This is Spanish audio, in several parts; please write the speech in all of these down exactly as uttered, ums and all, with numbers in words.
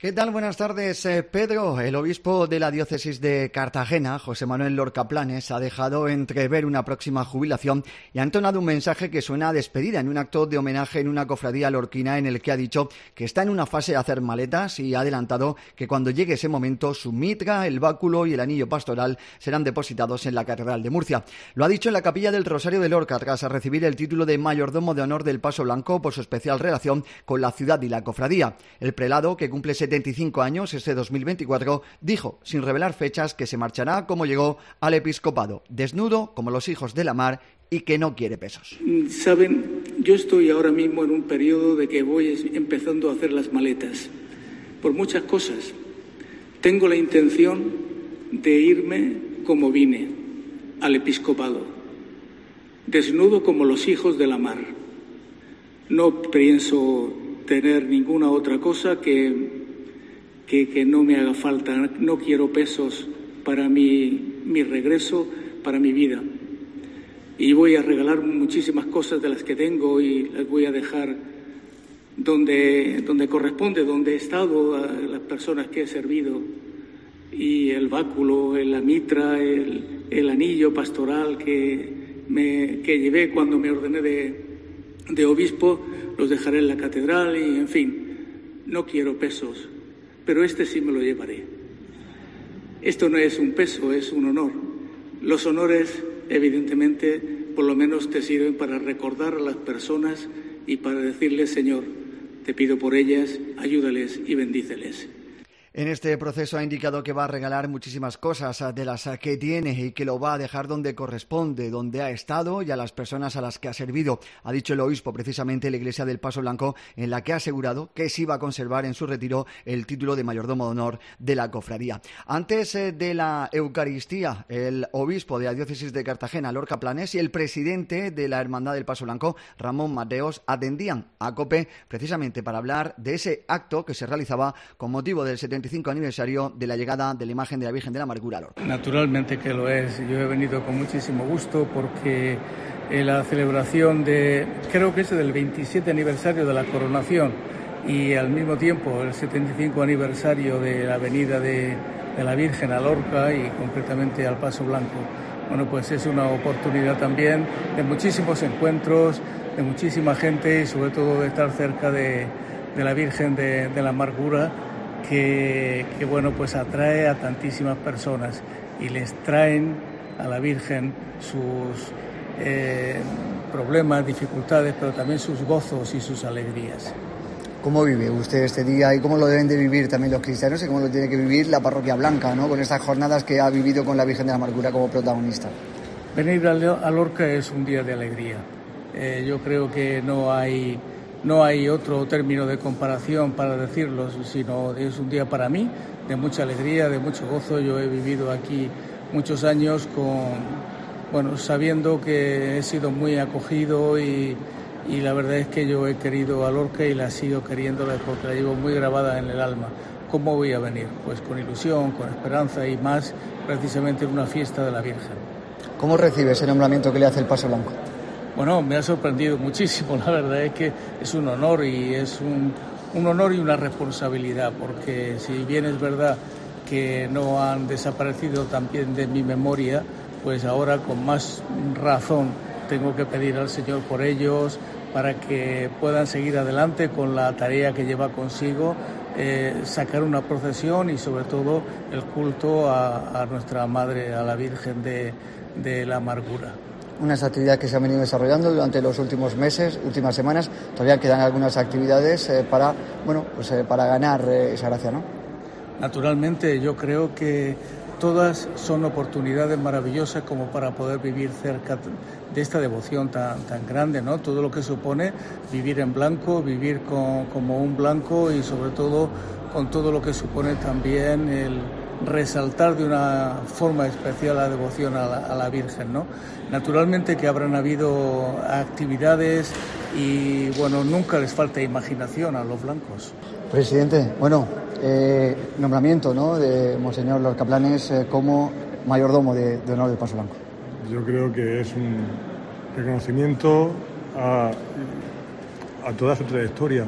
¿Qué tal? Buenas tardes, eh, Pedro. El obispo de la diócesis de Cartagena, José Manuel Lorca Planes, ha dejado entrever una próxima jubilación y ha entonado un mensaje que suena a despedida en un acto de homenaje en una cofradía lorquina en el que ha dicho que está en una fase de hacer maletas y ha adelantado que cuando llegue ese momento su mitra, el báculo y el anillo pastoral serán depositados en la Catedral de Murcia. Lo ha dicho en la capilla del Rosario de Lorca tras recibir el título de mayordomo de honor del Paso Blanco por su especial relación con la ciudad y la cofradía. El prelado, que cumple setenta y cinco años este dos mil veinticuatro, dijo, sin revelar fechas, que se marchará como llegó al episcopado, desnudo como los hijos de la mar y que no quiere pesos. Saben, yo estoy ahora mismo en un periodo de que voy empezando a hacer las maletas, por muchas cosas. Tengo la intención de irme como vine, al episcopado, desnudo como los hijos de la mar. No pienso tener ninguna otra cosa que... Que, que no me haga falta, no quiero pesos para mi, mi regreso, para mi vida. Y voy a regalar muchísimas cosas de las que tengo y las voy a dejar donde, donde corresponde, donde he estado, a las personas que he servido. Y el báculo, la mitra, el, el anillo pastoral que, me, que llevé cuando me ordené de, de obispo, los dejaré en la catedral y, en fin, no quiero pesos. Pero este sí me lo llevaré. Esto no es un peso, es un honor. Los honores, evidentemente, por lo menos te sirven para recordar a las personas y para decirles, Señor, te pido por ellas, ayúdales y bendíceles. En este proceso ha indicado que va a regalar muchísimas cosas de las que tiene y que lo va a dejar donde corresponde, donde ha estado y a las personas a las que ha servido. Ha dicho el obispo precisamente en la iglesia del Paso Blanco, en la que ha asegurado que sí va a conservar en su retiro el título de mayordomo de honor de la cofradía. Antes de la Eucaristía, el obispo de la diócesis de Cartagena, Lorca Planes, y el presidente de la Hermandad del Paso Blanco, Ramón Mateos, atendían a COPE precisamente para hablar de ese acto que se realizaba con motivo del setenta y cinco aniversario de la llegada de la imagen de la Virgen de la Amargura a Lorca. Naturalmente que lo es. Yo he venido con muchísimo gusto porque eh, la celebración de, creo que es del veintisiete aniversario de la coronación y al mismo tiempo el setenta y cinco aniversario de la venida de, de la Virgen a Lorca y concretamente al Paso Blanco. Bueno, pues es una oportunidad también de muchísimos encuentros, de muchísima gente y sobre todo de estar cerca de, de la Virgen de, de la Amargura, Que, que bueno, pues atrae a tantísimas personas y les traen a la Virgen sus eh, problemas, dificultades, pero también sus gozos y sus alegrías. ¿Cómo vive usted este día y cómo lo deben de vivir también los cristianos y cómo lo tiene que vivir la Parroquia Blanca, ¿no?, con estas jornadas que ha vivido con la Virgen de la Amargura como protagonista? Venir a Lorca es un día de alegría. Eh, yo creo que no hay... No hay otro término de comparación para decirlo, sino es un día para mí de mucha alegría, de mucho gozo. Yo he vivido aquí muchos años con, bueno, sabiendo que he sido muy acogido y, y la verdad es que yo he querido a Lorca y la sigo queriéndola porque la llevo muy grabada en el alma. ¿Cómo voy a venir? Pues con ilusión, con esperanza y más precisamente en una fiesta de la Virgen. ¿Cómo recibe ese nombramiento que le hace el Paso Blanco? Bueno, me ha sorprendido muchísimo, la verdad es que es un honor y es un, un honor y una responsabilidad, porque si bien es verdad que no han desaparecido también de mi memoria, pues ahora con más razón tengo que pedir al Señor por ellos, para que puedan seguir adelante con la tarea que lleva consigo, eh, sacar una procesión y sobre todo el culto a, a nuestra Madre, a la Virgen de, de la Amargura. Unas actividades que se han venido desarrollando durante los últimos meses, últimas semanas. Todavía quedan algunas actividades eh, para, bueno, pues eh, para ganar eh, esa gracia, ¿no? Naturalmente, yo creo que todas son oportunidades maravillosas como para poder vivir cerca de esta devoción tan, tan grande, ¿no? Todo lo que supone vivir en blanco, vivir con, como un blanco y sobre todo con todo lo que supone también el resaltar de una forma especial la devoción a la, a la Virgen, ¿no? Naturalmente que habrán habido actividades y, bueno, nunca les falta imaginación a los blancos. Presidente, bueno, eh, nombramiento, ¿no?, de Monseñor Lorca Planes eh, como mayordomo de, de honor del Paso Blanco. Yo creo que es un reconocimiento a, a toda su trayectoria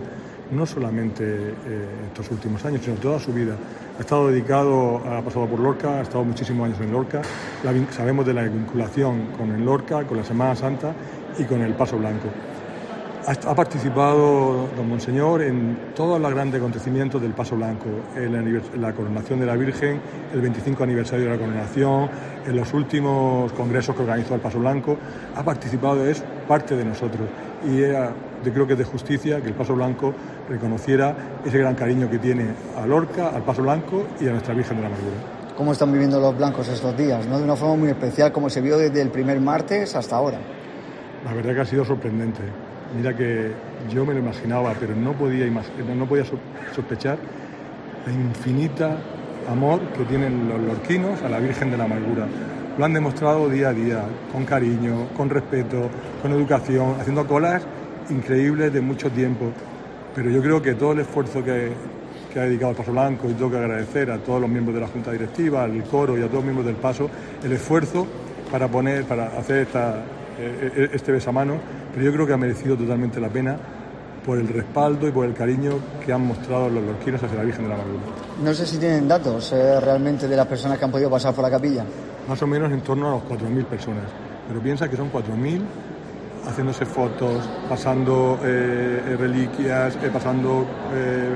no solamente eh, estos últimos años, sino toda su vida. Ha estado dedicado, ha pasado por Lorca, ha estado muchísimos años en Lorca. La, sabemos de la vinculación con el Lorca, con la Semana Santa y con el Paso Blanco. Ha, ha participado don Monseñor en todos los grandes acontecimientos del Paso Blanco, en la, en la coronación de la Virgen, el veinticinco aniversario de la coronación, en los últimos congresos que organizó el Paso Blanco. Ha participado, es parte de nosotros. Y era, yo creo que es de justicia que el Paso Blanco reconociera ese gran cariño que tiene a Lorca, al Paso Blanco y a nuestra Virgen de la Amargura. ¿Cómo están viviendo los blancos estos días, ¿no? De una forma muy especial, como se vio desde el primer martes hasta ahora. La verdad que ha sido sorprendente. Mira que yo me lo imaginaba, pero no podía, no podía sospechar la infinita amor que tienen los lorquinos a la Virgen de la Amargura. Lo han demostrado día a día, con cariño, con respeto, con educación, haciendo colas increíbles de mucho tiempo. Pero yo creo que todo el esfuerzo que, que ha dedicado el Paso Blanco, y tengo que agradecer a todos los miembros de la Junta Directiva, al coro y a todos los miembros del Paso, el esfuerzo para poner, para hacer esta, este besamano, pero yo creo que ha merecido totalmente la pena por el respaldo y por el cariño que han mostrado los lorquinos hacia la Virgen de la Amargura. No sé si tienen datos eh, realmente de las personas que han podido pasar por la capilla. Más o menos en torno a los cuatro mil personas, pero piensa que son cuatro mil haciéndose fotos, pasando eh, reliquias, eh, pasando eh,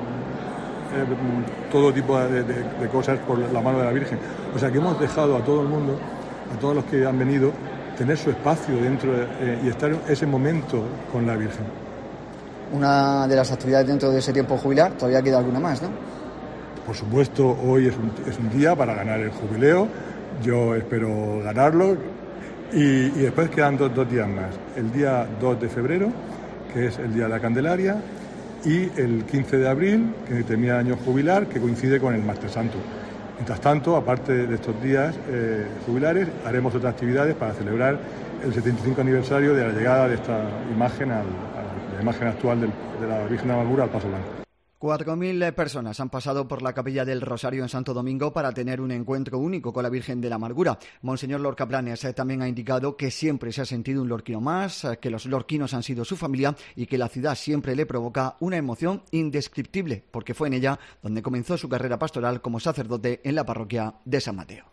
eh, todo tipo de, de, de cosas por la mano de la Virgen. O sea que hemos dejado a todo el mundo, a todos los que han venido, tener su espacio dentro eh, y estar en ese momento con la Virgen. Una de las actividades dentro de ese tiempo jubilar, todavía queda alguna más, ¿no? Por supuesto, hoy es un, es un día para ganar el jubileo, yo espero ganarlo y, y después quedan dos, dos días más. El día dos de febrero, que es el día de la Candelaria, y el quince de abril, que es mi año jubilar, que coincide con el Martes Santo. Mientras tanto, aparte de estos días eh, jubilares, haremos otras actividades para celebrar el setenta y cinco aniversario de la llegada de esta imagen, al, a la imagen actual del, de la Virgen de la Amargura al Paso Blanco. Cuatro mil personas han pasado por la Capilla del Rosario en Santo Domingo para tener un encuentro único con la Virgen de la Amargura. Monseñor Lorca Planes eh, también ha indicado que siempre se ha sentido un lorquino más, eh, que los lorquinos han sido su familia y que la ciudad siempre le provoca una emoción indescriptible, porque fue en ella donde comenzó su carrera pastoral como sacerdote en la parroquia de San Mateo.